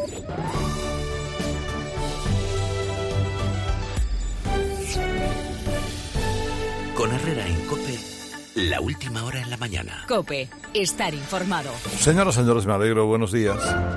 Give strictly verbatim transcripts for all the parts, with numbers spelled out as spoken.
Con Herrera en COPE, la última hora en la mañana. COPE, estar informado. Señoras, señores, me alegro. Buenos días.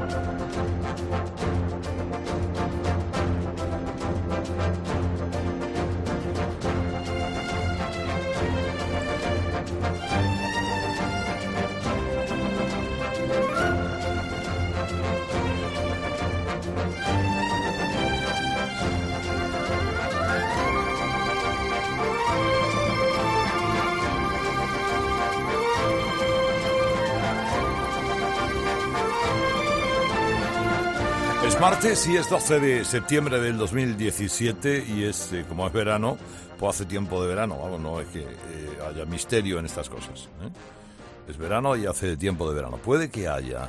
Es martes y es doce de septiembre del dos mil diecisiete y es, eh, como es verano, pues hace tiempo de verano, vamos, no es que eh, haya misterio en estas cosas, ¿eh? Es verano y hace tiempo de verano. Puede que haya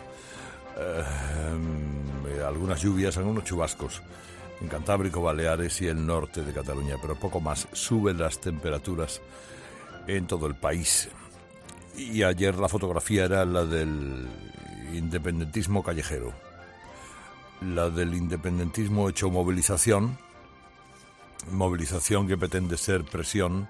eh, algunas lluvias, algunos chubascos en Cantábrico, Baleares y el norte de Cataluña, pero poco más. Suben las temperaturas en todo el país. Y ayer la fotografía era la del independentismo callejero. La del independentismo hecho movilización, movilización que pretende ser presión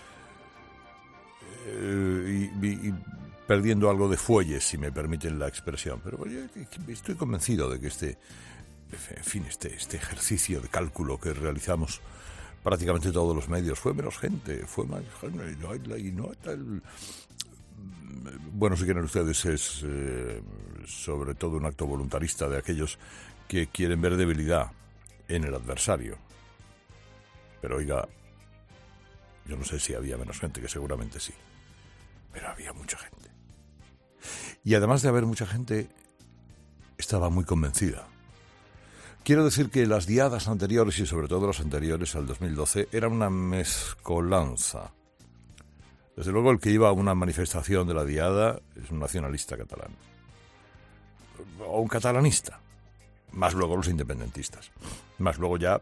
eh, y, y, y perdiendo algo de fuelle, si me permiten la expresión. Pero yo estoy convencido de que este, en fin, este, este ejercicio de cálculo que realizamos prácticamente todos los medios fue menos gente, fue más gente, y no tal. Bueno, si quieren ustedes, es eh, sobre todo un acto voluntarista de aquellos que quieren ver debilidad en el adversario. Pero oiga, yo no sé si había menos gente, que seguramente sí, pero había mucha gente. Y además de haber mucha gente, estaba muy convencida. Quiero decir que las diadas anteriores, y sobre todo las anteriores al dos mil doce, eran una mezcolanza. Desde luego, el que iba a una manifestación de la diada es un nacionalista catalán, o un catalanista, más luego los independentistas, más luego ya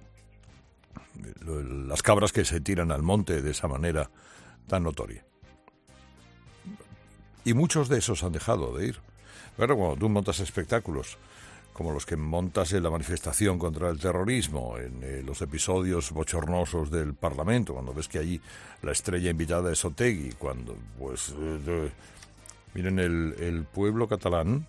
las cabras que se tiran al monte de esa manera tan notoria. Y muchos de esos han dejado de ir. Pero cuando tú montas espectáculos como los que montas en la manifestación contra el terrorismo, en eh, los episodios bochornosos del Parlamento, cuando ves que allí la estrella invitada es Otegi, cuando, pues, eh, eh, miren, el, el pueblo catalán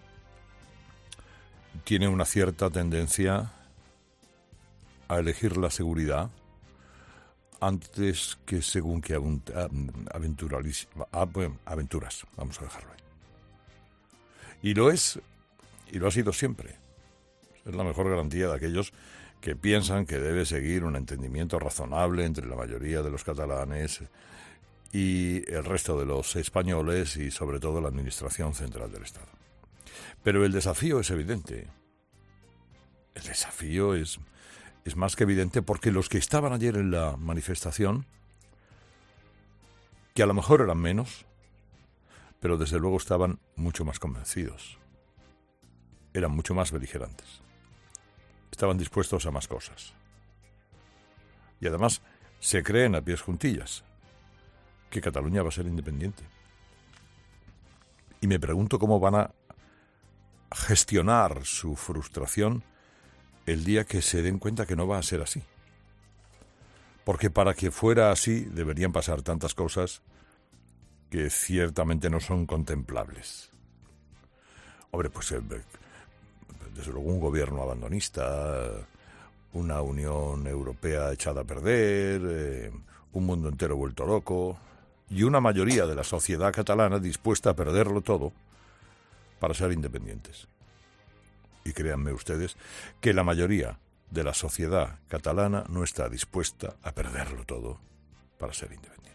tiene una cierta tendencia a elegir la seguridad antes que según que aventuras, aventuras, vamos a dejarlo ahí. Y lo es, y lo ha sido siempre. Es la mejor garantía de aquellos que piensan que debe seguir un entendimiento razonable entre la mayoría de los catalanes y el resto de los españoles y sobre todo la Administración Central del Estado. Pero el desafío es evidente. El desafío es, es más que evidente porque los que estaban ayer en la manifestación, que a lo mejor eran menos, pero desde luego estaban mucho más convencidos. Eran mucho más beligerantes. Estaban dispuestos a más cosas. Y además se creen a pies juntillas que Cataluña va a ser independiente. Y me pregunto cómo van a gestionar su frustración el día que se den cuenta que no va a ser así. Porque para que fuera así deberían pasar tantas cosas que ciertamente no son contemplables. Hombre, pues eh, desde luego un gobierno abandonista, una Unión Europea echada a perder, eh, un mundo entero vuelto loco y una mayoría de la sociedad catalana dispuesta a perderlo todo para ser independientes. Y créanme ustedes que la mayoría de la sociedad catalana no está dispuesta a perderlo todo para ser independientes.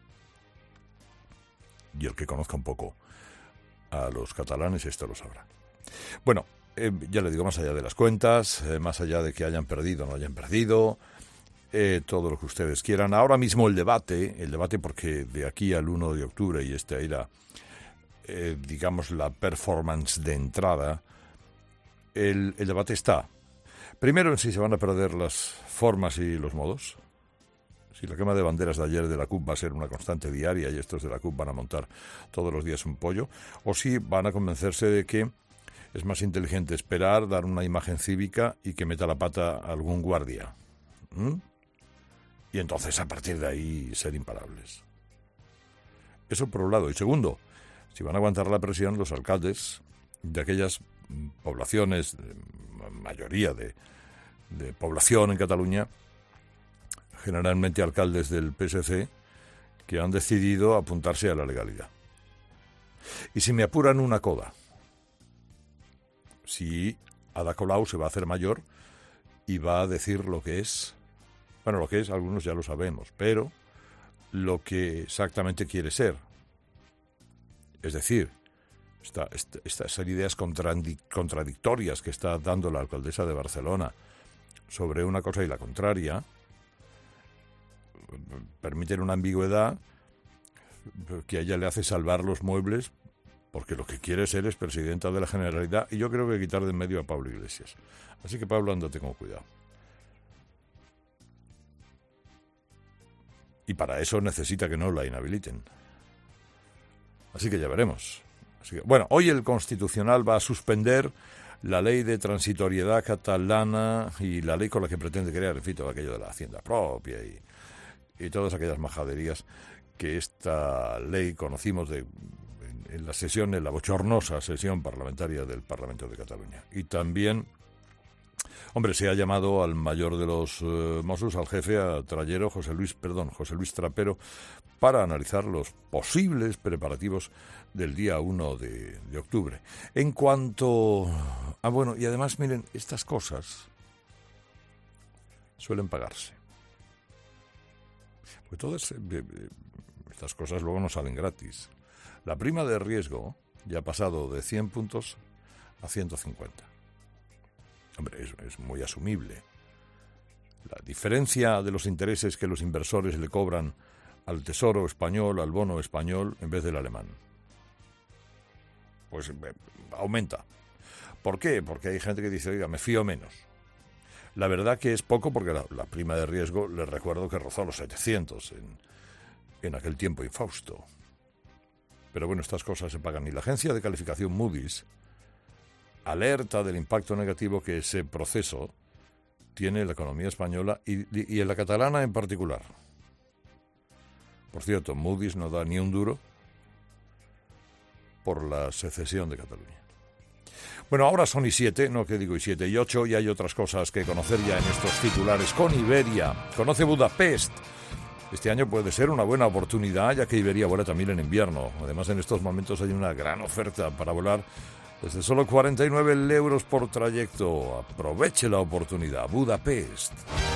Y el que conozca un poco a los catalanes esto lo sabrá. Bueno, eh, ya le digo, más allá de las cuentas, eh, más allá de que hayan perdido o no hayan perdido, eh, todo lo que ustedes quieran. Ahora mismo el debate, el debate porque de aquí al uno de octubre, y este era, eh, digamos, la performance de entrada, el, el debate está, primero, en si se van a perder las formas y los modos. Si la quema de banderas de ayer de la C U P va a ser una constante diaria y estos de la C U P van a montar todos los días un pollo, o si van a convencerse de que es más inteligente esperar, dar una imagen cívica y que meta la pata algún guardia. ¿Mm? Y entonces, a partir de ahí, ser imparables. Eso por un lado. Y segundo, si van a aguantar la presión, los alcaldes de aquellas poblaciones, mayoría de, de población en Cataluña, generalmente alcaldes del P S C, que han decidido apuntarse a la legalidad. Y si me apuran, una coda. Si Ada Colau se va a hacer mayor y va a decir lo que es, bueno, lo que es, algunos ya lo sabemos, pero lo que exactamente quiere ser. Es decir, esta, esta, estas ideas contradictorias que está dando la alcaldesa de Barcelona sobre una cosa y la contraria, permiten una ambigüedad que a ella le hace salvar los muebles, porque lo que quiere ser es presidenta de la Generalidad, y yo creo que quitar de en medio a Pablo Iglesias. Así que, Pablo, ándate con cuidado. Y para eso necesita que no la inhabiliten. Así que ya veremos. Así que, bueno, hoy el Constitucional va a suspender la ley de transitoriedad catalana y la ley con la que pretende crear, en fin, todo aquello de la hacienda propia y, y todas aquellas majaderías que esta ley conocimos de, en, en la sesión, en la bochornosa sesión parlamentaria del Parlamento de Cataluña. Y también, hombre, se ha llamado al mayor de los eh, Mossos, al jefe, a Trallero, José Luis, perdón, José Luis Trapero, para analizar los posibles preparativos del día uno de, de octubre. En cuanto... Ah, bueno, y además, miren, estas cosas suelen pagarse. Pues todas eh, eh, estas cosas luego no salen gratis. La prima de riesgo ya ha pasado de cien puntos a ciento cincuenta. Hombre, es, es muy asumible. La diferencia de los intereses que los inversores le cobran al Tesoro español, al bono español, en vez del alemán, pues eh, aumenta. ¿Por qué? Porque hay gente que dice, oiga, me fío menos. La verdad que es poco, porque la, la prima de riesgo, les recuerdo que rozó los setecientos en, en aquel tiempo infausto. Pero bueno, estas cosas se pagan. Y la agencia de calificación Moody's alerta del impacto negativo que ese proceso tiene en la economía española y, y en la catalana en particular. Por cierto, Moody's no da ni un duro por la secesión de Cataluña. Bueno, ahora son y siete, no que digo y siete y ocho, y hay otras cosas que conocer ya en estos titulares. Con Iberia, conoce Budapest. Este año puede ser una buena oportunidad, ya que Iberia vuela también en invierno. Además, en estos momentos hay una gran oferta para volar desde solo cuarenta y nueve euros por trayecto. Aproveche la oportunidad. Budapest.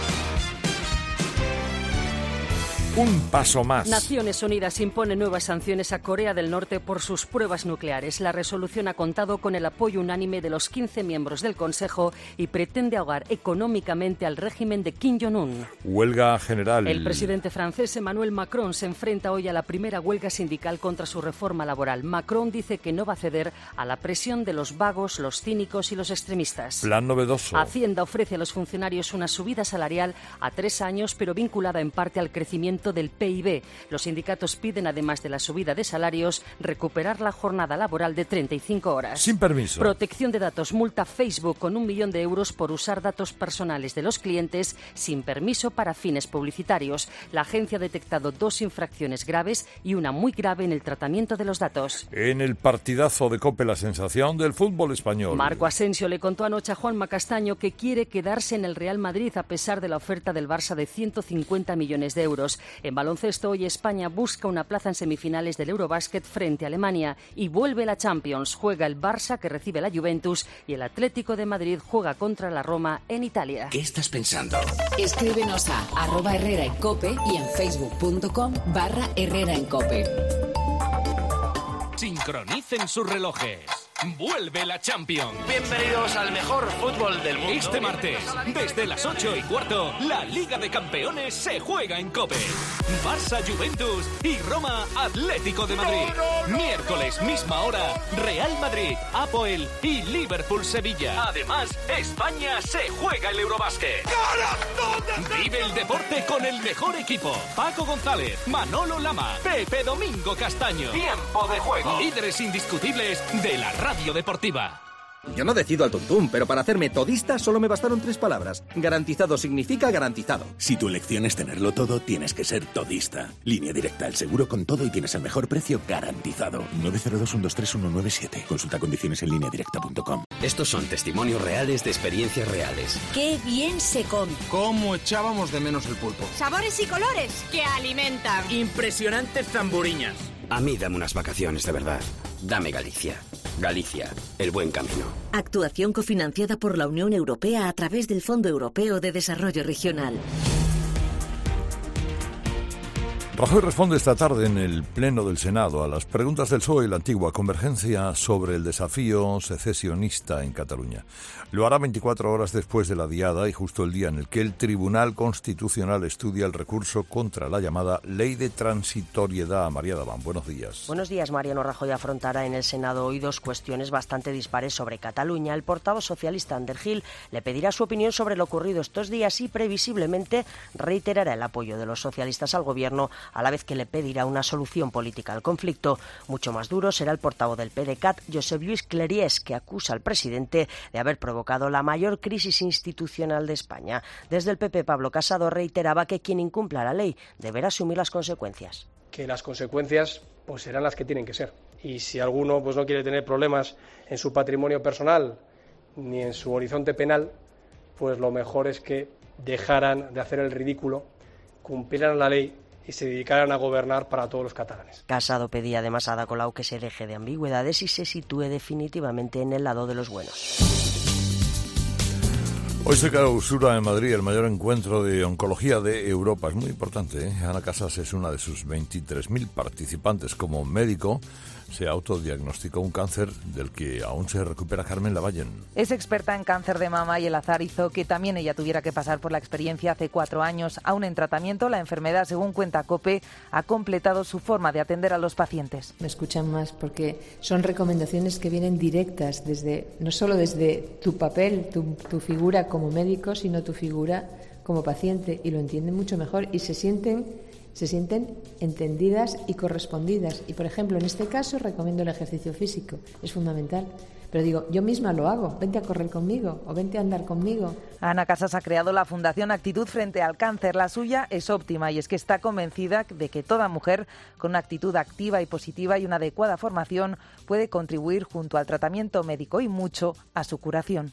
Un paso más. Naciones Unidas impone nuevas sanciones a Corea del Norte por sus pruebas nucleares. La resolución ha contado con el apoyo unánime de los quince miembros del Consejo y pretende ahogar económicamente al régimen de Kim Jong-un. Huelga general. El presidente francés Emmanuel Macron se enfrenta hoy a la primera huelga sindical contra su reforma laboral. Macron dice que no va a ceder a la presión de los vagos, los cínicos y los extremistas. Plan novedoso. Hacienda ofrece a los funcionarios una subida salarial a tres años, pero vinculada en parte al crecimiento del P I B. Los sindicatos piden, además de la subida de salarios, recuperar la jornada laboral de treinta y cinco horas. Sin permiso. Protección de datos. Multa Facebook con un millón de euros por usar datos personales de los clientes sin permiso para fines publicitarios. La agencia ha detectado dos infracciones graves y una muy grave en el tratamiento de los datos. En el partidazo de COPE, la sensación del fútbol español. Marco Asensio le contó anoche a Juanma Castaño que quiere quedarse en el Real Madrid a pesar de la oferta del Barça de ciento cincuenta millones de euros. En baloncesto, hoy España busca una plaza en semifinales del Eurobásquet frente a Alemania y vuelve la Champions. Juega el Barça, que recibe la Juventus, y el Atlético de Madrid juega contra la Roma en Italia. ¿Qué estás pensando? Escríbenos a arroba Herrera en Cope y en facebook.com barra Herrera en Cope. Sincronicen sus relojes. Vuelve la Champions. Bienvenidos al mejor fútbol del mundo. Este martes, desde las ocho y cuarto, la Liga de Campeones se juega en COPE. Barça, Juventus y Roma, Atlético de Madrid. No, no, no, Miércoles, misma hora, Real Madrid, Apoel y Liverpool, Sevilla. Además, España se juega el Eurobásquet. Vive el deporte con el mejor equipo. Paco González, Manolo Lama, Pepe Domingo Castaño. Tiempo de juego. Líderes indiscutibles de la radio deportiva. Yo no decido al tuntum, pero para hacerme todista solo me bastaron tres palabras. Garantizado significa garantizado. Si tu elección es tenerlo todo, tienes que ser todista. Línea Directa, el seguro con todo y tienes el mejor precio garantizado. nueve cero dos, uno dos tres, uno nueve siete. Consulta condiciones en línea directa punto com. Estos son testimonios reales de experiencias reales. ¡Qué bien se come! ¿Cómo echábamos de menos el pulpo? ¡Sabores y colores que alimentan! Impresionantes zamburiñas. A mí dame unas vacaciones de verdad. Dame Galicia. Galicia, el buen camino. Actuación cofinanciada por la Unión Europea a través del Fondo Europeo de Desarrollo Regional. Rajoy responde esta tarde en el Pleno del Senado a las preguntas del P S O E y la antigua Convergencia sobre el desafío secesionista en Cataluña. Lo hará veinticuatro horas después de la diada y justo el día en el que el Tribunal Constitucional estudia el recurso contra la llamada Ley de Transitoriedad. María Daván, buenos días. Buenos días. Mariano Rajoy afrontará en el Senado hoy dos cuestiones bastante dispares sobre Cataluña. El portavoz socialista Ander Gil le pedirá su opinión sobre lo ocurrido estos días y previsiblemente reiterará el apoyo de los socialistas al gobierno, a la vez que le pedirá una solución política al conflicto. Mucho más duro será el portavoz del PDeCAT, Josep Lluís Cleries, que acusa al presidente de haber provocado la mayor crisis institucional de España. Desde el P P, Pablo Casado reiteraba que quien incumpla la ley deberá asumir las consecuencias. Que las consecuencias pues serán las que tienen que ser. Y si alguno pues no quiere tener problemas en su patrimonio personal ni en su horizonte penal, pues lo mejor es que dejaran de hacer el ridículo, cumplieran la ley y se dedicaran a gobernar para todos los catalanes. Casado pedía además a Ada Colau que se deje de ambigüedades y se sitúe definitivamente en el lado de los buenos. Hoy se clausura en Madrid el mayor encuentro de oncología de Europa. Es muy importante, ¿eh? Ana Casas es una de sus veintitrés mil participantes. Como médico se autodiagnosticó un cáncer del que aún se recupera Carmen Lavallen. Es experta en cáncer de mama y el azar hizo que también ella tuviera que pasar por la experiencia hace cuatro años. Aún en tratamiento, la enfermedad, según cuenta COPE, ha completado su forma de atender a los pacientes. Me escuchan más porque son recomendaciones que vienen directas, desde no solo desde tu papel, tu, tu figura como médico, sino tu figura como paciente, y lo entienden mucho mejor y se sienten... se sienten entendidas y correspondidas. Y, por ejemplo, en este caso recomiendo el ejercicio físico, es fundamental. Pero digo, yo misma lo hago, vente a correr conmigo o vente a andar conmigo. Ana Casas ha creado la Fundación Actitud Frente al Cáncer. La suya es óptima y es que está convencida de que toda mujer con una actitud activa y positiva y una adecuada formación puede contribuir junto al tratamiento médico y mucho a su curación.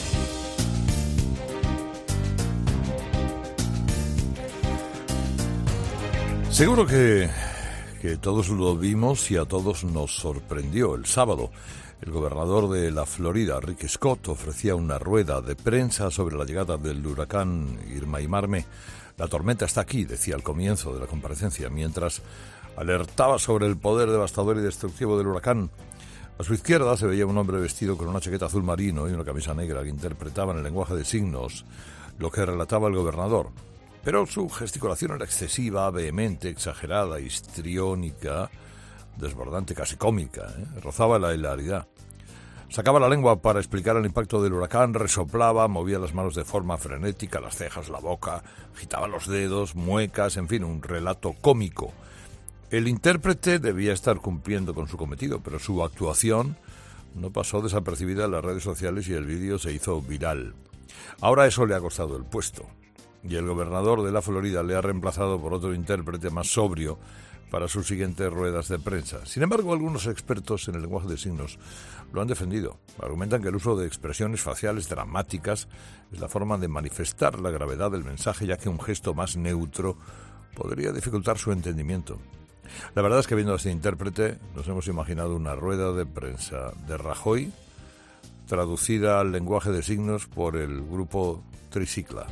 Seguro que, que todos lo vimos y a todos nos sorprendió. El sábado, el gobernador de la Florida, Rick Scott, ofrecía una rueda de prensa sobre la llegada del huracán Irma y Marme. La tormenta está aquí, decía al comienzo de la comparecencia, mientras alertaba sobre el poder devastador y destructivo del huracán. A su izquierda se veía un hombre vestido con una chaqueta azul marino y una camisa negra que interpretaba en el lenguaje de signos lo que relataba el gobernador. Pero su gesticulación era excesiva, vehemente, exagerada, histriónica, desbordante, casi cómica, ¿eh? Rozaba la hilaridad. Sacaba la lengua para explicar el impacto del huracán, resoplaba, movía las manos de forma frenética, las cejas, la boca, agitaba los dedos, muecas, en fin, un relato cómico. El intérprete debía estar cumpliendo con su cometido, pero su actuación no pasó desapercibida en las redes sociales y el vídeo se hizo viral. Ahora eso le ha costado el puesto. Y el gobernador de la Florida le ha reemplazado por otro intérprete más sobrio para sus siguientes ruedas de prensa. Sin embargo, algunos expertos en el lenguaje de signos lo han defendido. Argumentan que el uso de expresiones faciales dramáticas es la forma de manifestar la gravedad del mensaje, ya que un gesto más neutro podría dificultar su entendimiento. La verdad es que viendo a este intérprete nos hemos imaginado una rueda de prensa de Rajoy traducida al lenguaje de signos por el grupo Tricicla.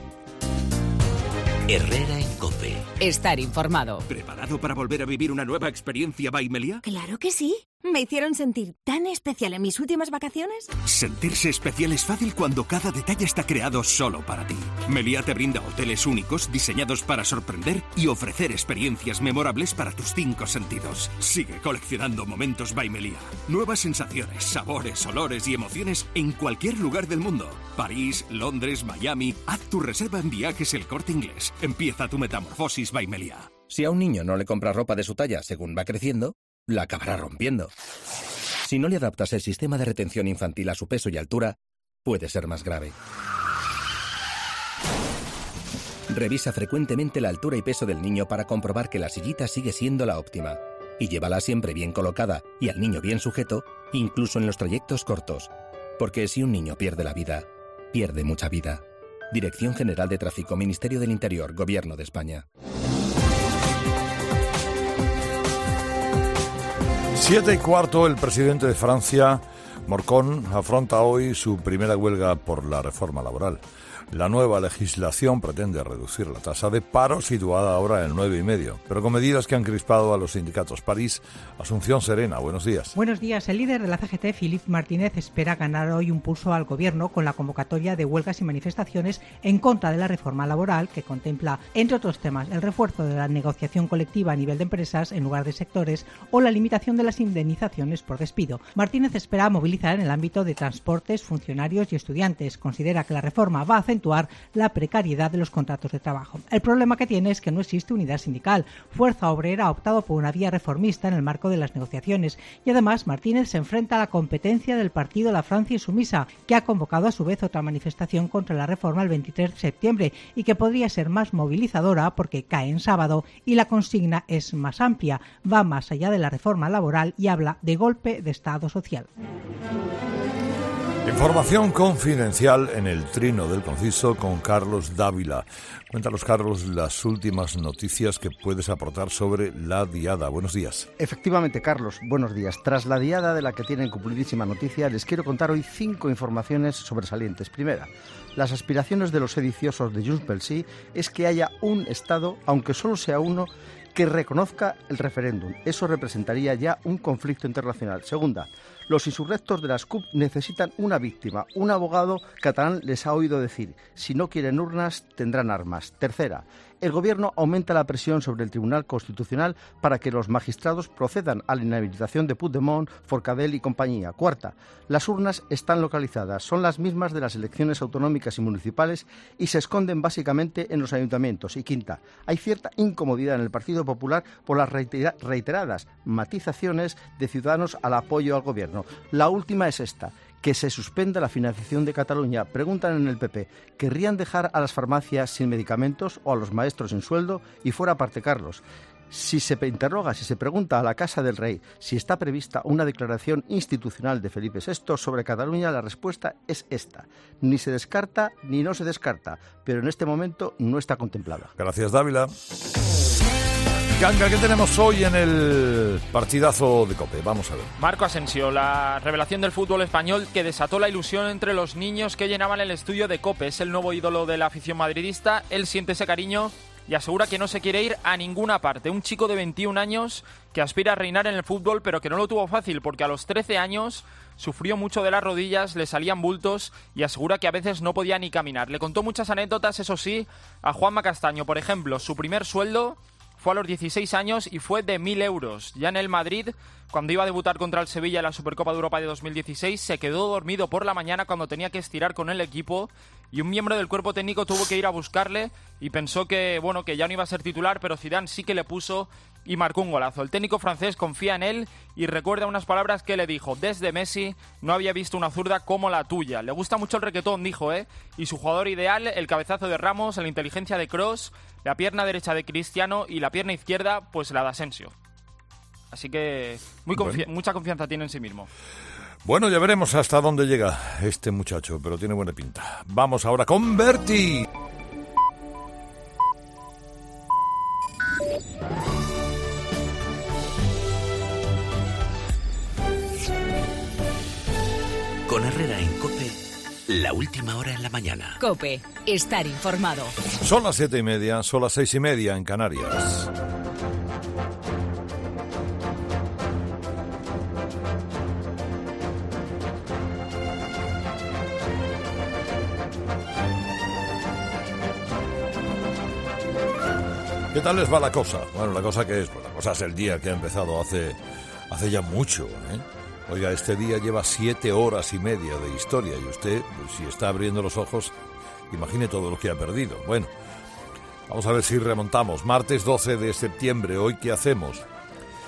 Herrera en COPE. Estar informado. ¿Preparado para volver a vivir una nueva experiencia by Meliá? Claro que sí. Me hicieron sentir tan especial en mis últimas vacaciones. Sentirse especial es fácil cuando cada detalle está creado solo para ti. Meliá te brinda hoteles únicos diseñados para sorprender y ofrecer experiencias memorables para tus cinco sentidos. Sigue coleccionando momentos by Meliá. Nuevas sensaciones, sabores, olores y emociones en cualquier lugar del mundo. París, Londres, Miami. Haz tu reserva en Viajes El Corte Inglés. Empieza tu metamorfosis by Meliá. Si a un niño no le compras ropa de su talla según va creciendo, la acabará rompiendo. Si no le adaptas el sistema de retención infantil a su peso y altura, puede ser más grave. Revisa frecuentemente la altura y peso del niño para comprobar que la sillita sigue siendo la óptima. Y llévala siempre bien colocada y al niño bien sujeto, incluso en los trayectos cortos. Porque si un niño pierde la vida, pierde mucha vida. Dirección General de Tráfico, Ministerio del Interior, Gobierno de España. Siete y cuarto, el presidente de Francia, Macron, afronta hoy su primera huelga por la reforma laboral. La nueva legislación pretende reducir la tasa de paro, situada ahora en el nueve coma cinco, pero con medidas que han crispado a los sindicatos. París, Asunción Serena, buenos días. Buenos días. El líder de la C G T, Philippe Martinez, espera ganar hoy un pulso al gobierno con la convocatoria de huelgas y manifestaciones en contra de la reforma laboral, que contempla, entre otros temas, el refuerzo de la negociación colectiva a nivel de empresas en lugar de sectores o la limitación de las indemnizaciones por despido. Martínez espera movilizar en el ámbito de transportes, funcionarios y estudiantes. Considera que la reforma va a acentuar la precariedad de los contratos de trabajo. El problema que tiene es que no existe unidad sindical. Fuerza Obrera ha optado por una vía reformista en el marco de las negociaciones y además Martínez se enfrenta a la competencia del partido La Francia Insumisa, que ha convocado a su vez otra manifestación contra la reforma el veintitrés de septiembre y que podría ser más movilizadora porque cae en sábado y la consigna es más amplia, va más allá de la reforma laboral y habla de golpe de Estado social. Información confidencial en el Trino del Conciso con Carlos Dávila. Cuéntanos, Carlos, las últimas noticias que puedes aportar sobre la Diada. Buenos días. Efectivamente, Carlos, buenos días. Tras la Diada, de la que tienen cumplidísima noticia, les quiero contar hoy cinco informaciones sobresalientes. Primera, las aspiraciones de los sediciosos de Junts pel Sí es que haya un Estado, aunque solo sea uno, que reconozca el referéndum. Eso representaría ya un conflicto internacional. Segunda, los insurrectos de las C U P necesitan una víctima. Un abogado catalán les ha oído decir, si no quieren urnas, tendrán armas. Tercera, el Gobierno aumenta la presión sobre el Tribunal Constitucional para que los magistrados procedan a la inhabilitación de Puigdemont, Forcadell y compañía. Cuarta, las urnas están localizadas, son las mismas de las elecciones autonómicas y municipales y se esconden básicamente en los ayuntamientos. Y quinta, hay cierta incomodidad en el Partido Popular por las reiteradas matizaciones de Ciudadanos al apoyo al Gobierno. La última es esta, que se suspenda la financiación de Cataluña. Preguntan en el P P, ¿querrían dejar a las farmacias sin medicamentos o a los maestros sin sueldo? Y fuera parte, Carlos, si se interroga, si se pregunta a la Casa del Rey si está prevista una declaración institucional de Felipe sexto sobre Cataluña, la respuesta es esta. Ni se descarta ni no se descarta, pero en este momento no está contemplada. Gracias, Dávila. Ganga, ¿qué tenemos hoy en el partidazo de COPE? Vamos a ver. Marco Asensio, la revelación del fútbol español que desató la ilusión entre los niños que llenaban el estudio de COPE. Es el nuevo ídolo de la afición madridista. Él siente ese cariño y asegura que no se quiere ir a ninguna parte. Un chico de veintiún años que aspira a reinar en el fútbol, pero que no lo tuvo fácil porque a los trece años sufrió mucho de las rodillas, le salían bultos y asegura que a veces no podía ni caminar. Le contó muchas anécdotas, eso sí, a Juanma Castaño. Por ejemplo, su primer sueldo fue a los dieciséis años y fue de mil euros. Ya en el Madrid, cuando iba a debutar contra el Sevilla en la Supercopa de Europa de dos mil dieciséis, se quedó dormido por la mañana cuando tenía que estirar con el equipo y un miembro del cuerpo técnico tuvo que ir a buscarle y pensó que, bueno, que ya no iba a ser titular, pero Zidane sí que le puso y marcó un golazo. El técnico francés confía en él y recuerda unas palabras que le dijo: desde Messi no había visto una zurda como la tuya. Le gusta mucho el requetón, dijo, ¿eh? Y su jugador ideal, el cabezazo de Ramos, la inteligencia de Kroos, la pierna derecha de Cristiano y la pierna izquierda, pues la de Asensio. Así que muy confi- bueno. mucha confianza tiene en sí mismo. Bueno, ya veremos hasta dónde llega este muchacho, pero tiene buena pinta. Vamos ahora con Berti. Con Herrera en COPE, la última hora en la mañana. COPE, estar informado. Son las siete y media, son las seis y media en Canarias. ¿Qué tal les va la cosa? Bueno, la cosa que es, pues la cosa es el día que ha empezado hace, hace ya mucho, ¿eh? Oiga, este día lleva siete horas y media de historia y usted, pues, si está abriendo los ojos, imagine todo lo que ha perdido. Bueno, vamos a ver si remontamos. Martes doce de septiembre, ¿hoy qué hacemos?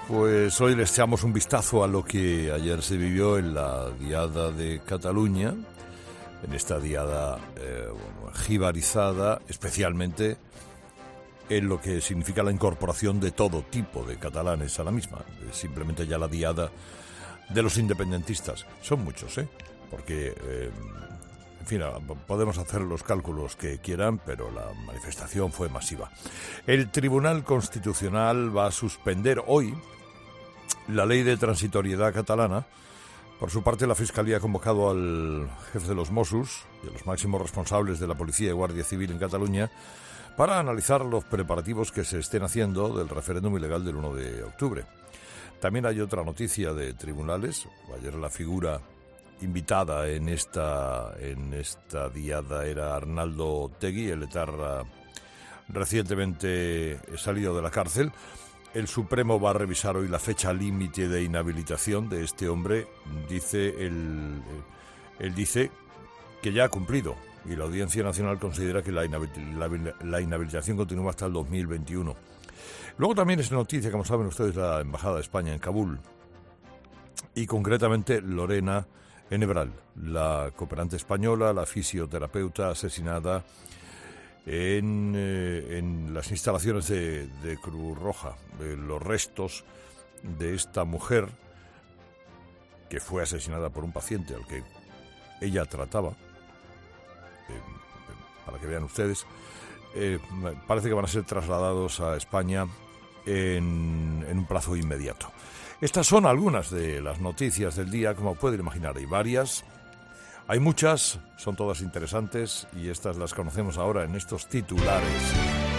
Pues hoy les echamos un vistazo a lo que ayer se vivió en la Diada de Cataluña, en esta Diada eh, jibarizada, especialmente en lo que significa la incorporación de todo tipo de catalanes a la misma. Simplemente ya la Diada de los independentistas. Son muchos, ¿eh? Porque, eh, en fin, podemos hacer los cálculos que quieran, pero la manifestación fue masiva. El Tribunal Constitucional va a suspender hoy la ley de transitoriedad catalana. Por su parte, la Fiscalía ha convocado al jefe de los Mossos y a los máximos responsables de la Policía y Guardia Civil en Cataluña para analizar los preparativos que se estén haciendo del referéndum ilegal del uno de octubre. También hay otra noticia de tribunales. Ayer la figura invitada en esta, en esta diada era Arnaldo Otegi, el etarra recientemente salido de la cárcel. El Supremo va a revisar hoy la fecha límite de inhabilitación de este hombre. Dice él, él dice que ya ha cumplido y la Audiencia Nacional considera que la, inhabil, la, la inhabilitación continúa hasta el dos mil veintiuno. Luego también es noticia, como saben ustedes, la Embajada de España en Kabul y concretamente Lorena Enebral, la cooperante española, la fisioterapeuta asesinada En, eh, en las instalaciones de, de Cruz Roja. Eh, los restos de esta mujer que fue asesinada por un paciente al que ella trataba, eh, para que vean ustedes, eh, parece que van a ser trasladados a España en, en un plazo inmediato. Estas son algunas de las noticias del día, como pueden imaginar, hay varias. Hay muchas, son todas interesantes y estas las conocemos ahora en estos titulares.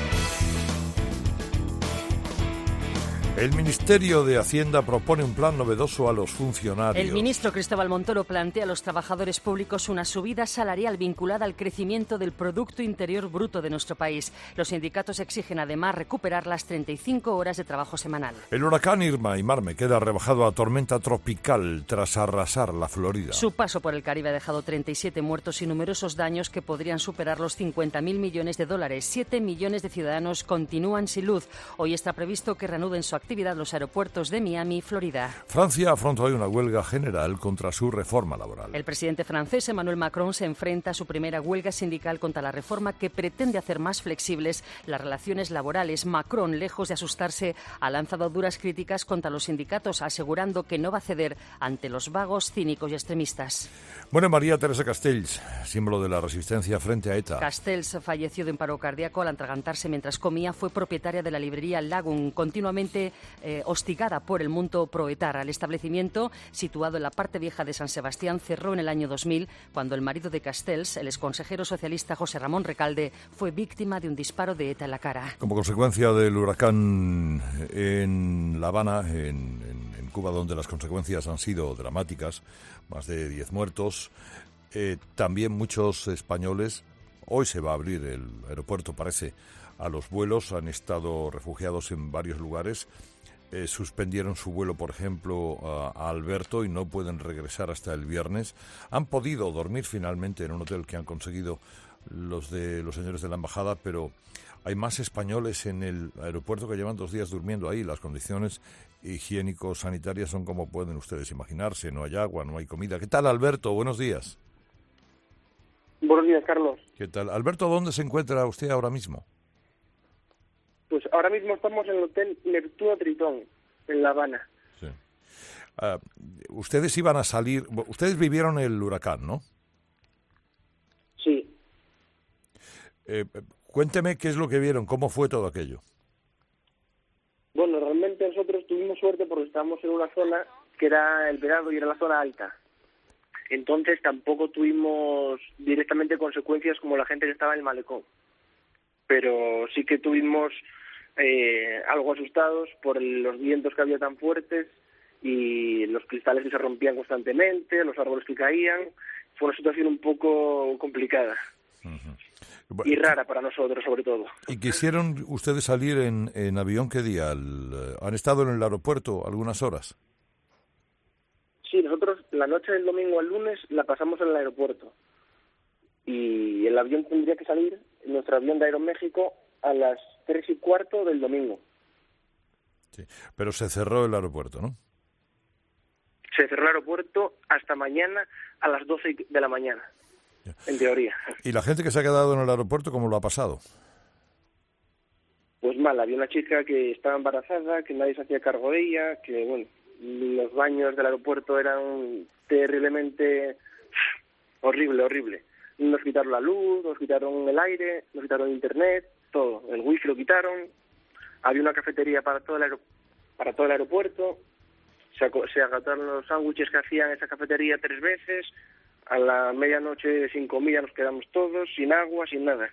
El Ministerio de Hacienda propone un plan novedoso a los funcionarios. El ministro Cristóbal Montoro plantea a los trabajadores públicos una subida salarial vinculada al crecimiento del Producto Interior Bruto de nuestro país. Los sindicatos exigen además recuperar las treinta y cinco horas de trabajo semanal. El huracán Irma y Marme queda rebajado a tormenta tropical tras arrasar la Florida. Su paso por el Caribe ha dejado treinta y siete muertos y numerosos daños que podrían superar los cincuenta mil millones de dólares. Siete millones de ciudadanos continúan sin luz. Hoy está previsto que reanuden su actividad los aeropuertos de Miami y Florida. Francia afronta hoy una huelga general contra su reforma laboral. El presidente francés Emmanuel Macron se enfrenta a su primera huelga sindical contra la reforma que pretende hacer más flexibles las relaciones laborales. Macron, lejos de asustarse, ha lanzado duras críticas contra los sindicatos, asegurando que no va a ceder ante los vagos, cínicos y extremistas. Bueno, María Teresa Castells, símbolo de la resistencia frente a ETA. Castells falleció de un paro cardíaco al atragantarse mientras comía. Fue propietaria de la librería Lagun, continuamente eh, hostigada por el mundo proetarra. El establecimiento, situado en la parte vieja de San Sebastián, cerró en el año dos mil, cuando el marido de Castells, el exconsejero socialista José Ramón Recalde, fue víctima de un disparo de ETA en la cara. Como consecuencia del huracán en La Habana, en, en, en Cuba, donde las consecuencias han sido dramáticas, más de diez muertos, eh, también muchos españoles, hoy se va a abrir el aeropuerto, parece, a los vuelos, han estado refugiados en varios lugares, eh, suspendieron su vuelo, por ejemplo, a, a Alberto y no pueden regresar hasta el viernes. Han podido dormir finalmente en un hotel que han conseguido los de los señores de la embajada, pero hay más españoles en el aeropuerto que llevan dos días durmiendo ahí. Las condiciones higiénico-sanitarias son como pueden ustedes imaginarse. No hay agua, no hay comida. ¿Qué tal, Alberto? Buenos días. Buenos días, Carlos. ¿Qué tal? Alberto, ¿dónde se encuentra usted ahora mismo? Pues ahora mismo estamos en el Hotel Neptuno Tritón, en La Habana. Sí. Uh, ustedes iban a salir... Ustedes vivieron el huracán, ¿no? Sí. Eh, cuénteme qué es lo que vieron, cómo fue todo aquello. Bueno, realmente nosotros tuvimos suerte porque estábamos en una zona que era el verano y era la zona alta. Entonces tampoco tuvimos directamente consecuencias como la gente que estaba en el malecón. Pero sí que tuvimos eh, algo asustados por el, los vientos que había tan fuertes y los cristales que se rompían constantemente, los árboles que caían. Fue una situación un poco complicada. Uh-huh. Y rara para nosotros, sobre todo. ¿Y quisieron ustedes salir en, en avión qué día? El, ¿Han estado en el aeropuerto algunas horas? Sí, nosotros la noche del domingo al lunes la pasamos en el aeropuerto. Y el avión tendría que salir, nuestro avión de Aeroméxico, a las tres y cuarto del domingo. Sí. Pero se cerró el aeropuerto, ¿no? Se cerró el aeropuerto hasta mañana a las doce de la mañana, ya. En teoría. ¿Y la gente que se ha quedado en el aeropuerto, cómo lo ha pasado? Pues mal, había una chica que estaba embarazada, que nadie se hacía cargo de ella, que bueno, los baños del aeropuerto eran terriblemente horrible, horrible. Nos quitaron la luz, nos quitaron el aire, nos quitaron internet, todo. El wifi lo quitaron. Había una cafetería para todo el, aer- para todo el aeropuerto. Se, ac- se agotaron los sándwiches que hacían en esa cafetería tres veces. A la medianoche sin comida nos quedamos todos, sin agua, sin nada.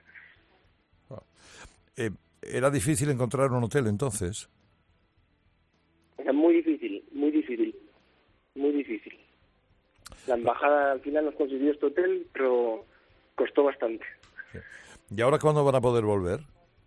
Eh, ¿Era difícil encontrar un hotel entonces? Era muy difícil, muy difícil, muy difícil. La embajada al final nos consiguió este hotel, pero costó bastante. ¿Y ahora cuándo van a poder volver?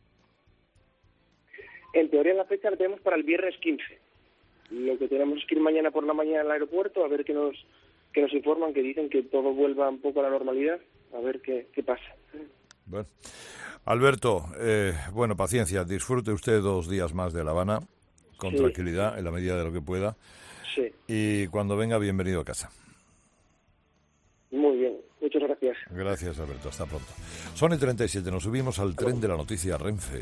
En teoría la fecha la tenemos para el viernes quince. Lo que tenemos es que ir mañana por la mañana al aeropuerto a ver qué nos que nos informan, que dicen que todo vuelva un poco a la normalidad, a ver qué, qué pasa. Bueno, Alberto, eh, bueno, paciencia, disfrute usted dos días más de La Habana, con sí. tranquilidad, en la medida de lo que pueda. Sí. Y cuando venga, bienvenido a casa. Muy bien, muchas gracias. Gracias, Alberto, hasta pronto. Son y treinta y siete, nos subimos al tren de la noticia Renfe.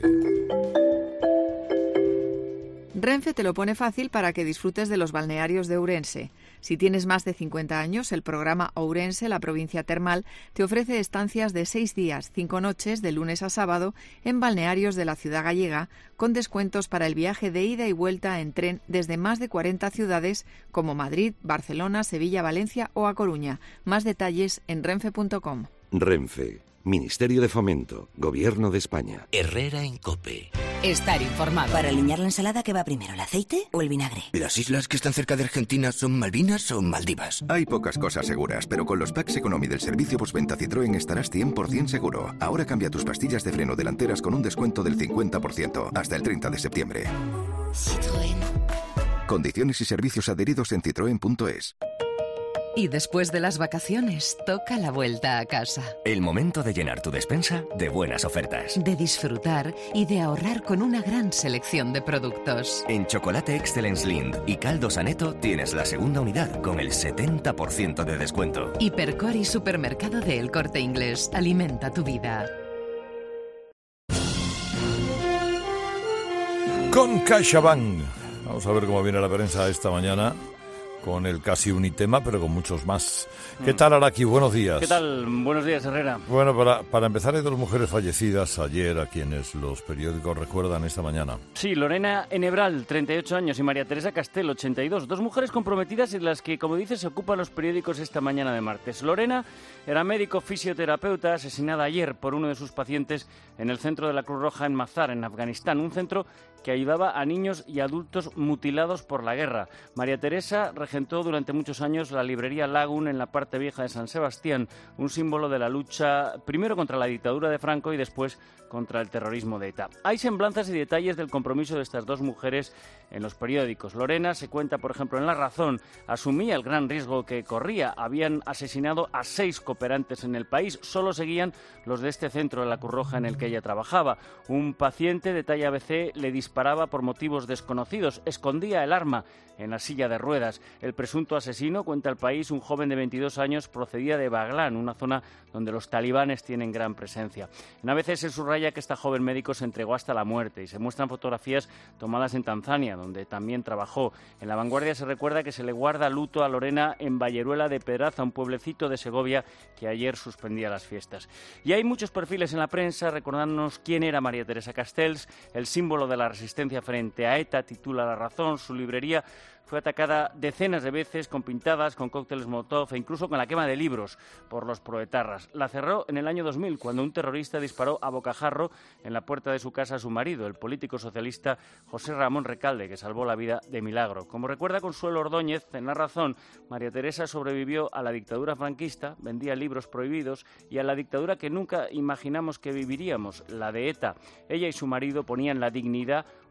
Renfe te lo pone fácil para que disfrutes de los balnearios de Ourense. Si tienes más de cincuenta años, el programa Ourense, la provincia termal, te ofrece estancias de seis días, cinco noches, de lunes a sábado, en balnearios de la ciudad gallega, con descuentos para el viaje de ida y vuelta en tren desde más de cuarenta ciudades como Madrid, Barcelona, Sevilla, Valencia o A Coruña. Más detalles en renfe punto com. Renfe, Ministerio de Fomento, Gobierno de España. Herrera en COPE. Estar informado. Para alinear la ensalada, ¿qué va primero, el aceite o el vinagre? ¿Las islas que están cerca de Argentina son Malvinas o Maldivas? Hay pocas cosas seguras, pero con los packs Economy del servicio postventa Citroën estarás cien por ciento seguro. Ahora cambia tus pastillas de freno delanteras con un descuento del cincuenta por ciento hasta el treinta de septiembre. Citroën. Condiciones y servicios adheridos en citroen punto es. Y después de las vacaciones, toca la vuelta a casa. El momento de llenar tu despensa de buenas ofertas. De disfrutar y de ahorrar con una gran selección de productos. En Chocolate Excellence Lind y Caldo Saneto tienes la segunda unidad con el setenta por ciento de descuento. Hipercor y Supermercado de El Corte Inglés. Alimenta tu vida. Con CaixaBank. Vamos a ver cómo viene la prensa esta mañana, con el casi unitema, pero con muchos más. ¿Qué tal, Araki? Buenos días. ¿Qué tal? Buenos días, Herrera. Bueno, para, para empezar, hay dos mujeres fallecidas ayer a quienes los periódicos recuerdan esta mañana. Sí, Lorena Enebral, treinta y ocho años, y María Teresa Castel, ochenta y dos. Dos mujeres comprometidas y de las que, como dice, se ocupan los periódicos esta mañana de martes. Lorena era médico fisioterapeuta, asesinada ayer por uno de sus pacientes en el centro de la Cruz Roja en Mazar, en Afganistán. Un centro que ayudaba a niños y adultos mutilados por la guerra. María Teresa regentó durante muchos años la librería Lagun en la parte vieja de San Sebastián, un símbolo de la lucha primero contra la dictadura de Franco y después contra el terrorismo de ETA. Hay semblanzas y detalles del compromiso de estas dos mujeres en los periódicos. Lorena, se cuenta, por ejemplo, en La Razón, asumía el gran riesgo que corría. Habían asesinado a seis cooperantes en el país. Solo seguían los de este centro de la Cruz Roja en el que ella trabajaba. Un paciente de talla A B C le disparaba por motivos desconocidos. Escondía el arma en la silla de ruedas. El presunto asesino, cuenta El País, un joven de veintidós años, procedía de Baghlan, una zona donde los talibanes tienen gran presencia. En A B C se subraya que esta joven médico se entregó hasta la muerte y se muestran fotografías tomadas en Tanzania, donde también trabajó. En La Vanguardia se recuerda que se le guarda luto a Lorena en Valleruela de Pedraza, un pueblecito de Segovia que ayer suspendía las fiestas. Y hay muchos perfiles en la prensa recordándonos quién era María Teresa Castells, el símbolo de la resistencia frente a ETA, titula La Razón. Su librería fue atacada decenas de veces con pintadas, con cócteles Molotov e incluso con la quema de libros por los proetarras. La cerró en el año dos mil, cuando un terrorista disparó a bocajarro en la puerta de su casa a su marido, el político socialista José Ramón Recalde, que salvó la vida de milagro. Como recuerda Consuelo Ordóñez en La Razón, María Teresa sobrevivió a la dictadura franquista, vendía libros prohibidos, y a la dictadura que nunca imaginamos que viviríamos, la de ETA. Ella y su marido ponían la dignidad,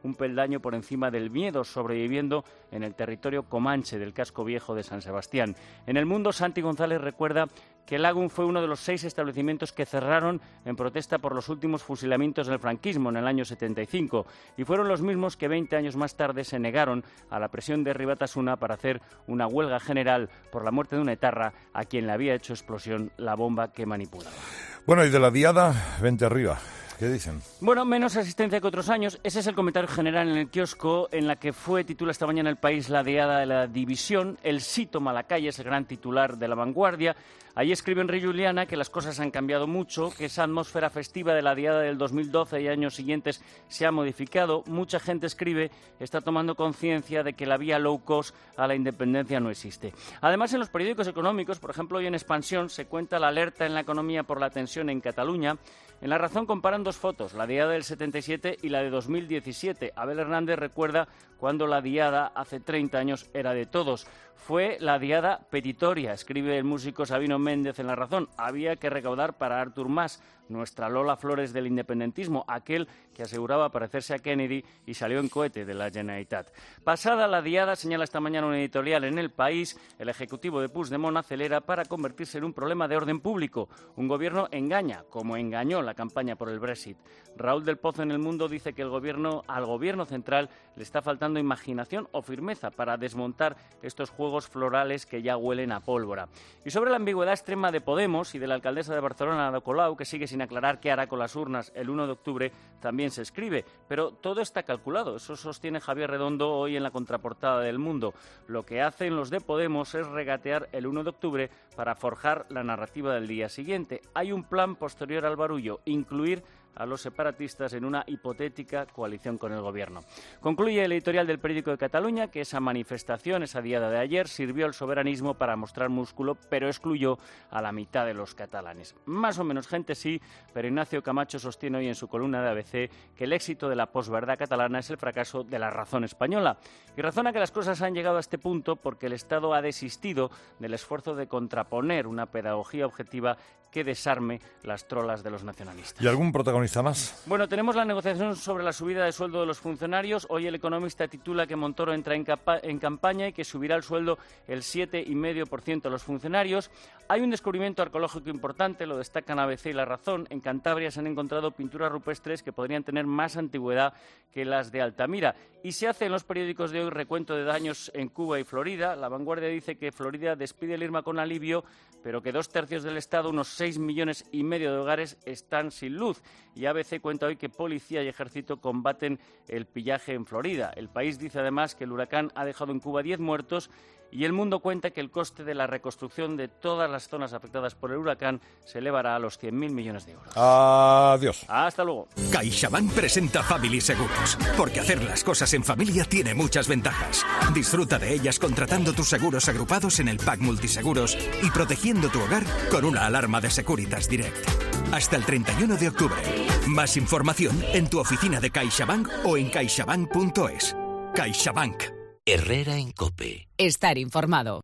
un peldaño por encima del miedo, sobreviviendo en el territorio comanche del casco viejo de San Sebastián. En el mundo, Santi González recuerda que Lagún fue uno de los seis establecimientos que cerraron en protesta por los últimos fusilamientos del franquismo en el año setenta y cinco, y fueron los mismos que veinte años más tarde se negaron a la presión de Ribatasuna para hacer una huelga general por la muerte de un etarra a quien le había hecho explosión la bomba que manipulaba. Bueno, y de la diada, vente arriba. ¿Qué dicen? Bueno, menos asistencia que otros años. Ese es el comentario general en el kiosco, en la que fue, titula esta mañana El País, la diada de la división. El Sito Malacalle es el gran titular de La Vanguardia. Ahí escribe Enrique Juliana que las cosas han cambiado mucho, que esa atmósfera festiva de la diada del dos mil doce y años siguientes se ha modificado. Mucha gente, escribe, está tomando conciencia de que la vía low cost a la independencia no existe. Además, en los periódicos económicos, por ejemplo, hoy en Expansión, se cuenta la alerta en la economía por la tensión en Cataluña. En La Razón comparan dos fotos, la diada del setenta y siete y la de dos mil diecisiete. Abel Hernández recuerda cuando la diada hace treinta años era de todos. Fue la diada petitoria, escribe el músico Sabino Méndez en La Razón. Había que recaudar para Artur Mas, nuestra Lola Flores del independentismo, aquel que aseguraba parecerse a Kennedy y salió en cohete de la Generalitat. Pasada la diada, señala esta mañana un editorial en El País, el ejecutivo de Puigdemont acelera para convertirse en un problema de orden público. Un gobierno engaña, como engañó la campaña por el Brexit. Raúl del Pozo en El Mundo dice que el gobierno, al gobierno central le está faltando imaginación o firmeza para desmontar estos juegos florales que ya huelen a pólvora. Y sobre la ambigüedad extrema de Podemos y de la alcaldesa de Barcelona, Ada Colau, que sigue sin aclarar qué hará con las urnas el uno de octubre, también se escribe. Pero todo está calculado, eso sostiene Javier Redondo hoy en la contraportada del Mundo. Lo que hacen los de Podemos es regatear el uno de octubre para forjar la narrativa del día siguiente. Hay un plan posterior al barullo, incluir a los separatistas en una hipotética coalición con el gobierno. Concluye el editorial del Periódico de Cataluña que esa manifestación, esa diada de ayer, sirvió al soberanismo para mostrar músculo, pero excluyó a la mitad de los catalanes. Más o menos gente sí, pero Ignacio Camacho sostiene hoy en su columna de A B C que el éxito de la posverdad catalana es el fracaso de la razón española. Y razona que las cosas han llegado a este punto porque el Estado ha desistido del esfuerzo de contraponer una pedagogía objetiva que desarme las trolas de los nacionalistas. ¿Y algún protagonista más? Bueno, tenemos la negociación sobre la subida de sueldo de los funcionarios. Hoy el Economista titula que Montoro entra en, capa- en campaña y que subirá el sueldo el siete coma cinco por ciento a los funcionarios. Hay un descubrimiento arqueológico importante, lo destacan A B C y La Razón. En Cantabria se han encontrado pinturas rupestres que podrían tener más antigüedad que las de Altamira. Y se hace en los periódicos de hoy recuento de daños en Cuba y Florida. La Vanguardia dice que Florida despide el Irma con alivio, pero que dos tercios del Estado, unos seis millones y medio de hogares, están sin luz. Y A B C cuenta hoy que policía y ejército combaten el pillaje en Florida. El País dice además que el huracán ha dejado en Cuba diez muertos y El Mundo cuenta que el coste de la reconstrucción de todas las zonas afectadas por el huracán se elevará a los cien mil millones de euros. Adiós. Hasta luego. CaixaBank presenta Family Seguros, porque hacer las cosas en familia tiene muchas ventajas. Disfruta de ellas contratando tus seguros agrupados en el pack Multiseguros y protegiendo tu hogar con una alarma de Securitas Direct. Hasta el treinta y uno de octubre. Más información en tu oficina de CaixaBank o en caixabank punto es. CaixaBank. Herrera en COPE. Estar informado.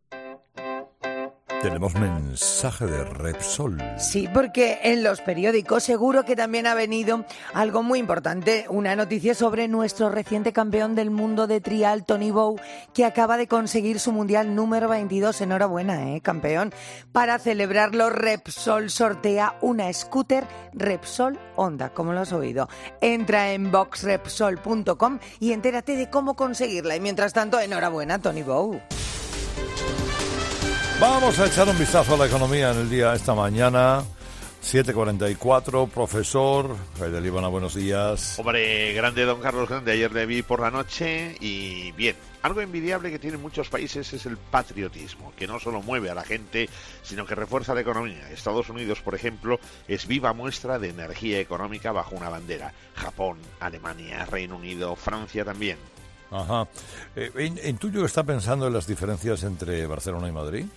Tenemos mensaje de Repsol. Sí, porque en los periódicos seguro que también ha venido algo muy importante, una noticia sobre nuestro reciente campeón del mundo de trial, Tony Bow, que acaba de conseguir su mundial número veintidós. Enhorabuena, ¿eh, campeón? Para celebrarlo, Repsol sortea una scooter Repsol Honda, como lo has oído. Entra en box repsol punto com y entérate de cómo conseguirla. Y mientras tanto, enhorabuena, Tony Bow. Vamos a echar un vistazo a la economía en el día esta mañana. siete cuarenta y cuatro, profesor Fede Líbana, buenos días. Hombre, grande don Carlos, grande. Ayer le vi por la noche y bien. Algo envidiable que tienen muchos países es el patriotismo, que no solo mueve a la gente, sino que refuerza la economía. Estados Unidos, por ejemplo, es viva muestra de energía económica bajo una bandera. Japón, Alemania, Reino Unido, Francia también. Ajá. Eh, ¿Intuyo que está pensando en las diferencias entre Barcelona y Madrid?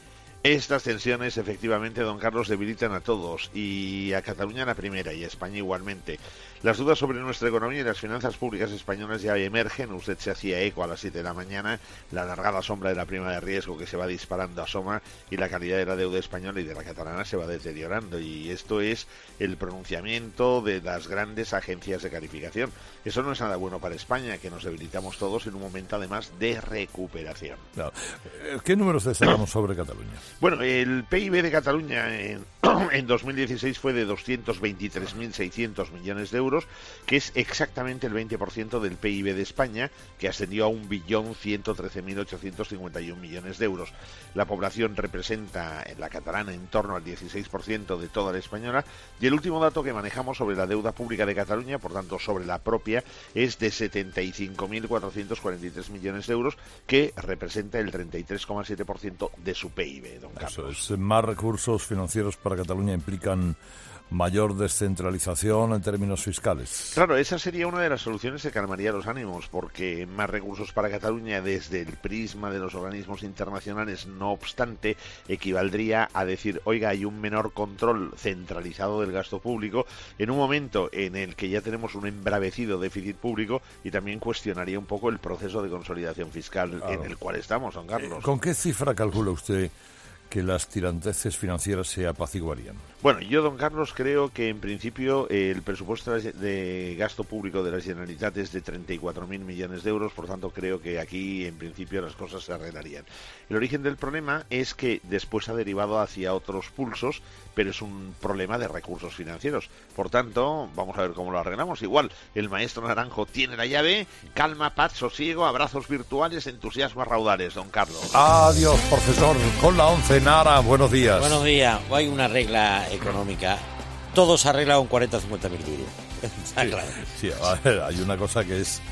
Estas tensiones, efectivamente, don Carlos, debilitan a todos, y a Cataluña la primera, y a España igualmente. Las dudas sobre nuestra economía y las finanzas públicas españolas ya emergen. Usted se hacía eco a las siete de la mañana. La alargada sombra de la prima de riesgo que se va disparando asoma, y la calidad de la deuda española y de la catalana se va deteriorando. Y esto es el pronunciamiento de las grandes agencias de calificación. Eso no es nada bueno para España, que nos debilitamos todos en un momento, además, de recuperación. Claro. ¿Qué números destacamos sobre Cataluña? Bueno, el P I B de Cataluña en, en dos mil dieciséis fue de doscientos veintitrés mil seiscientos millones de euros, que es exactamente el veinte por ciento del P I B de España, que ascendió a un billón ciento trece mil ochocientos cincuenta y uno millones de euros. La población representa en la catalana en torno al dieciséis por ciento de toda la española, y el último dato que manejamos sobre la deuda pública de Cataluña, por tanto sobre la propia, es de setenta y cinco mil cuatrocientos cuarenta y tres millones de euros, que representa el treinta y tres coma siete por ciento de su P I B, don Carlos. Eso es, más recursos financieros para Cataluña implican mayor descentralización en términos fiscales. Claro, esa sería una de las soluciones que calmaría los ánimos, porque más recursos para Cataluña desde el prisma de los organismos internacionales, no obstante, equivaldría a decir, oiga, hay un menor control centralizado del gasto público en un momento en el que ya tenemos un embravecido déficit público, y también cuestionaría un poco el proceso de consolidación fiscal claro. en el cual estamos, don Carlos. ¿Con qué cifra calcula usted que las tiranteces financieras se apaciguarían? Bueno, yo, don Carlos, creo que en principio eh, el presupuesto de gasto público de la Generalitat es de treinta y cuatro mil millones de euros, por tanto creo que aquí en principio las cosas se arreglarían. El origen del problema es que después ha derivado hacia otros pulsos, pero es un problema de recursos financieros. Por tanto, vamos a ver cómo lo arreglamos. Igual, el maestro Naranjo tiene la llave, calma, paz, sosiego, abrazos virtuales, entusiasmo a raudales, don Carlos. Adiós, profesor. Con la once, Nara, buenos días. Buenos días. Hay una regla económica. Todo se arregla con cuarenta o cincuenta mil duros. Está sí, claro. Sí, a ver, hay una cosa que es...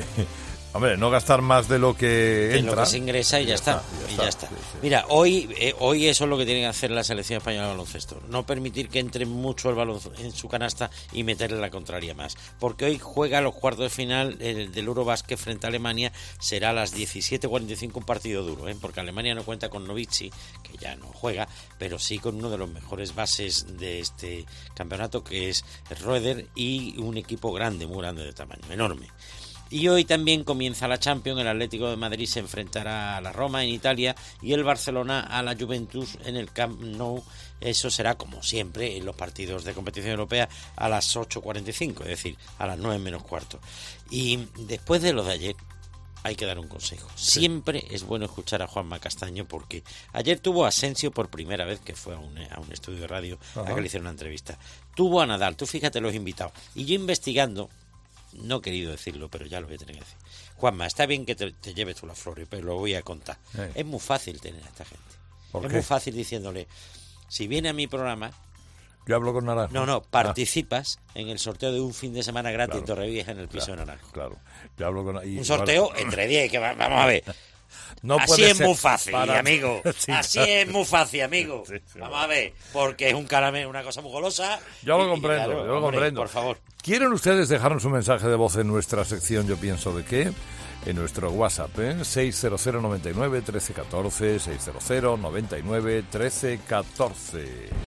Hombre, no gastar más de lo que entra. De lo que se ingresa y ya, ya está, está. Y ya está. Sí, sí. Mira, hoy eh, hoy eso es lo que tiene que hacer la selección española de baloncesto. No permitir que entre mucho el balón en su canasta y meterle la contraria más. Porque hoy juega los cuartos de final el, del Eurobasket frente a Alemania. Será a las diecisiete cuarenta y cinco un partido duro, ¿eh? Porque Alemania no cuenta con Nowitzki, que ya no juega, pero sí con uno de los mejores bases de este campeonato, que es Roeder, y un equipo grande, muy grande de tamaño, enorme. Y hoy también comienza la Champions. El Atlético de Madrid se enfrentará a la Roma en Italia y el Barcelona a la Juventus en el Camp Nou. Eso será, como siempre, en los partidos de competición europea a las ocho cuarenta y cinco, es decir, a las nueve menos cuarto. Y después de lo de ayer, hay que dar un consejo. Sí. Siempre es bueno escuchar a Juanma Castaño, porque ayer tuvo a Asensio por primera vez, que fue a un, a un estudio de radio Ajá. a que le hicieron una entrevista. Tuvo a Nadal, tú fíjate los invitados. Y yo investigando, no he querido decirlo, pero ya lo voy a tener que decir. Juanma, está bien que te, te lleves tú las flores, pero lo voy a contar. Sí. Es muy fácil tener a esta gente. ¿Por es qué? muy fácil diciéndole, si viene a mi programa... Yo hablo con Naranjo. No, no, participas ah. en el sorteo de un fin de semana gratis claro. en Torrevieja, en el piso claro, de Naranjo. Claro, yo hablo con... Y, un sorteo vale. entre diez, que va, vamos a ver... No Así es muy fácil, para... amigo. Sí, Así claro. es muy fácil, amigo. Sí, sí, Vamos a ver, porque es un caramelo, una cosa muy golosa. Yo lo comprendo, y, claro, yo lo hombre, comprendo. Por favor. ¿Quieren ustedes dejarnos un mensaje de voz en nuestra sección Yo Pienso de Qué? En nuestro WhatsApp, ¿eh? seis cero cero noventa y nueve trece catorce, seis cero cero noventa y nueve trece catorce.